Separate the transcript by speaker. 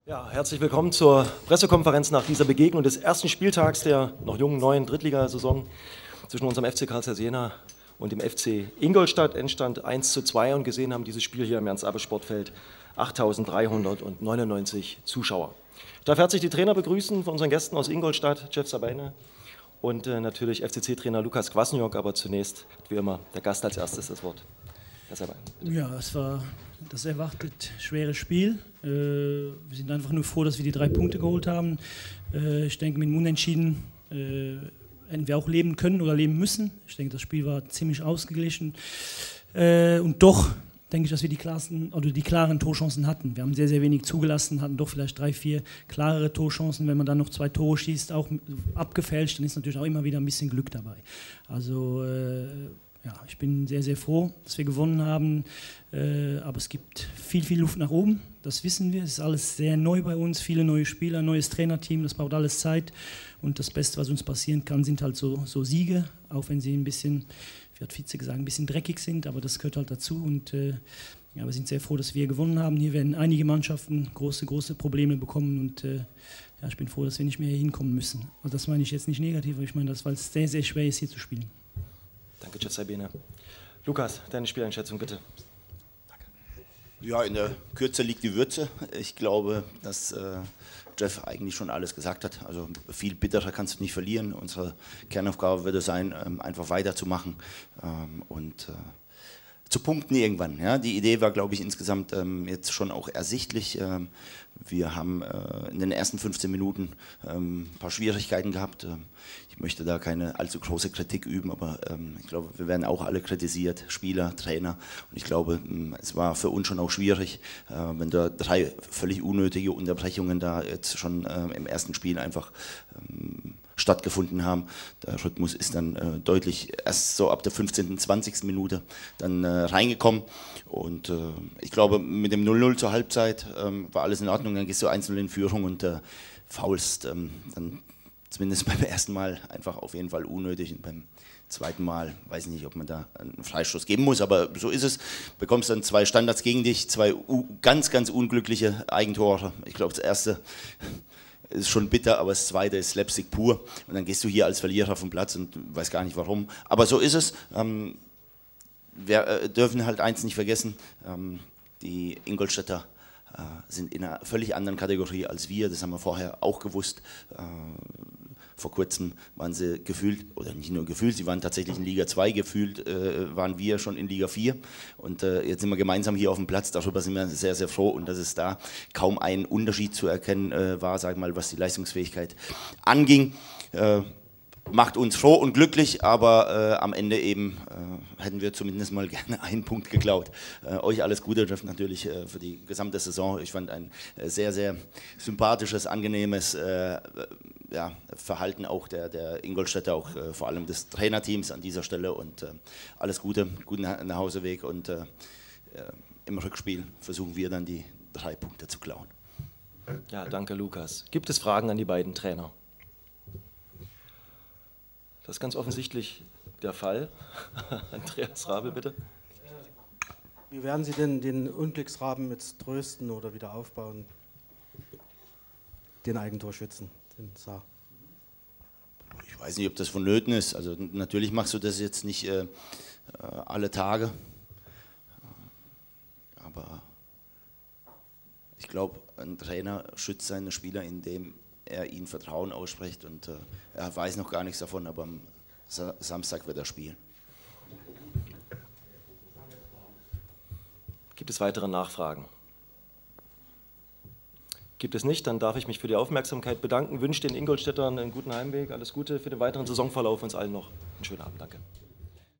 Speaker 1: Ja, herzlich willkommen zur Pressekonferenz nach dieser Begegnung des ersten Spieltags der noch jungen neuen Drittligasaison zwischen unserem FC Karl Zeiss Jena und dem FC Ingolstadt. Endstand 1:2 und gesehen haben dieses Spiel hier im Ernst-Abbe-Sportfeld 8.399 Zuschauer. Ich darf herzlich die Trainer begrüßen von unseren Gästen aus Ingolstadt, Jeff Sabeine und natürlich FCC-Trainer Lukas Kwasniok, aber zunächst, wie immer, der Gast als erstes das Wort. Herr Sabeine, bitte.
Speaker 2: Ja, es war das erwartet schwere Spiel. Wir sind einfach nur froh, dass wir die 3 Punkte geholt haben. Ich denke, mit dem Unentschieden hätten wir auch leben können oder leben müssen. Ich denke, das Spiel war ziemlich ausgeglichen. Und doch denke ich, dass wir die klaren Torchancen hatten. Wir haben sehr, sehr wenig zugelassen, hatten doch vielleicht 3, 4 klarere Torchancen. Wenn man dann noch 2 Tore schießt, auch abgefälscht, dann ist natürlich auch immer wieder ein bisschen Glück dabei. Also ja, ich bin sehr, sehr froh, dass wir gewonnen haben, aber es gibt viel, viel Luft nach oben, das wissen wir, es ist alles sehr neu bei uns, viele neue Spieler, neues Trainerteam, das braucht alles Zeit und das Beste, was uns passieren kann, sind halt so Siege, auch wenn sie ein bisschen, wie hat Vize gesagt, ein bisschen dreckig sind, aber das gehört halt dazu und ja, wir sind sehr froh, dass wir gewonnen haben. Hier werden einige Mannschaften große Probleme bekommen und ja, ich bin froh, dass wir nicht mehr hier hinkommen müssen. Also das meine ich jetzt nicht negativ, aber ich meine das, weil es sehr, sehr schwer ist, hier zu spielen.
Speaker 1: Danke, Jeff Sabeine. Lukas, deine Spieleinschätzung bitte.
Speaker 3: Danke. Ja, in der Kürze liegt die Würze. Ich glaube, dass Jeff eigentlich schon alles gesagt hat. Also viel bitterer kannst du nicht verlieren. Unsere Kernaufgabe wird es sein, einfach weiterzumachen und zu punkten irgendwann. Ja. Die Idee war, glaube ich, insgesamt jetzt schon auch ersichtlich. Wir haben in den ersten 15 Minuten ein paar Schwierigkeiten gehabt. Ich möchte da keine allzu große Kritik üben, aber ich glaube, wir werden auch alle kritisiert, Spieler, Trainer. Und ich glaube, es war für uns schon auch schwierig, wenn da 3 völlig unnötige Unterbrechungen da jetzt schon im ersten Spiel einfach stattgefunden haben. Der Rhythmus ist dann deutlich erst so ab der 15., 20. Minute dann reingekommen und ich glaube, mit dem 0:0 zur Halbzeit war alles in Ordnung, dann gehst du einzeln in Führung und faulst dann zumindest beim ersten Mal einfach auf jeden Fall unnötig und beim zweiten Mal, weiß ich nicht, ob man da einen Freistoß geben muss, aber so ist es. Bekommst dann 2 Standards gegen dich, 2 ganz, ganz unglückliche Eigentore. Ich glaube, das erste ist schon bitter, aber das zweite ist Slapstick pur. Und dann gehst du hier als Verlierer vom Platz und weißt gar nicht warum. Aber so ist es. Wir dürfen halt eins nicht vergessen, die Ingolstädter sind in einer völlig anderen Kategorie als wir. Das haben wir vorher auch gewusst. Vor kurzem waren sie gefühlt, oder nicht nur gefühlt, sie waren tatsächlich in Liga 2, gefühlt waren wir schon in Liga 4 und jetzt sind wir gemeinsam hier auf dem Platz, darüber sind wir sehr, sehr froh und dass es da kaum ein Unterschied zu erkennen war, sag mal, was die Leistungsfähigkeit anging. Macht uns froh und glücklich, aber am Ende eben hätten wir zumindest mal gerne einen Punkt geklaut. Euch alles Gute, Jeff, natürlich für die gesamte Saison. Ich fand ein sehr, sehr sympathisches, angenehmes ja, Verhalten auch der Ingolstädter, auch vor allem des Trainerteams an dieser Stelle und alles Gute, guten Nachhauseweg und im Rückspiel versuchen wir dann die 3 Punkte zu klauen.
Speaker 1: Ja, danke Lukas. Gibt es Fragen an die beiden Trainer? Das ist ganz offensichtlich der Fall. Andreas Rabe, bitte.
Speaker 4: Wie werden Sie denn den Unglücksraben jetzt trösten oder wieder aufbauen? Den Eigentorschützen, den Saar.
Speaker 3: Ich weiß nicht, ob das vonnöten ist. Also natürlich machst du das jetzt nicht alle Tage. Aber ich glaube, ein Trainer schützt seine Spieler, indem er ihnen Vertrauen ausspricht und er weiß noch gar nichts davon, aber am Samstag wird er spielen.
Speaker 1: Gibt es weitere Nachfragen? Gibt es nicht, dann darf ich mich für die Aufmerksamkeit bedanken, wünsche den Ingolstädtern einen guten Heimweg, alles Gute für den weiteren Saisonverlauf, uns allen noch einen schönen Abend, danke.